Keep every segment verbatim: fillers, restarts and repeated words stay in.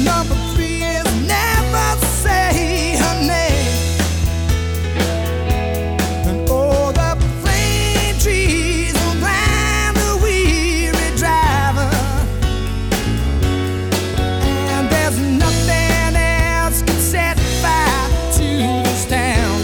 Number three is never say her name. And all the plane trees will blind the weary driver. And there's nothing else can set fire to this town.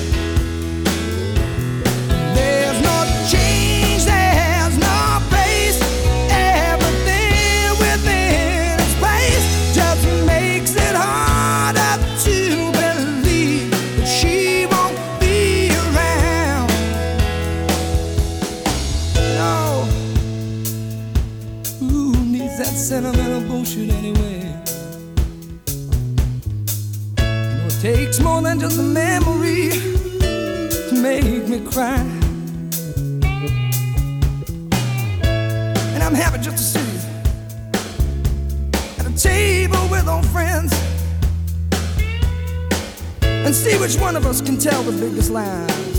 There's no change, there's no place. Everything within its place just makes it harder to believe that she won't be around. No. Who needs that sentimental bullshit anyway? You know, it takes more than just a memory to make me cry. And I'm happy just to sit at a table with old friends and see which one of us can tell the biggest lie.